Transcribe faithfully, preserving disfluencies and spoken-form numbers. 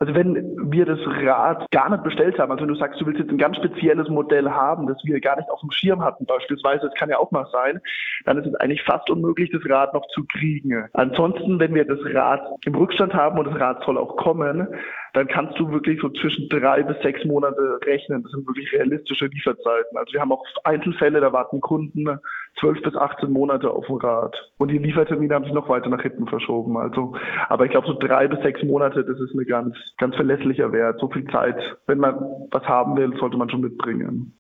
Also wenn wir das Rad gar nicht bestellt haben, also wenn du sagst, du willst jetzt ein ganz spezielles Modell haben, das wir gar nicht auf dem Schirm hatten beispielsweise, das kann ja auch mal sein, dann ist es eigentlich fast unmöglich, das Rad noch zu kriegen. Ansonsten, wenn wir das Rad im Rückstand haben und das Rad soll auch kommen, dann kannst du wirklich so zwischen drei bis sechs Monate rechnen. Das sind wirklich realistische Lieferzeiten. Also wir haben auch Einzelfälle, da warten Kunden zwölf bis achtzehn Monate auf ein Rad. Und die Liefertermine haben sich noch weiter nach hinten verschoben. Also, aber ich glaube, so drei bis sechs Monate, das ist ein ganz, ganz verlässlicher Wert. So viel Zeit, wenn man was haben will, sollte man schon mitbringen.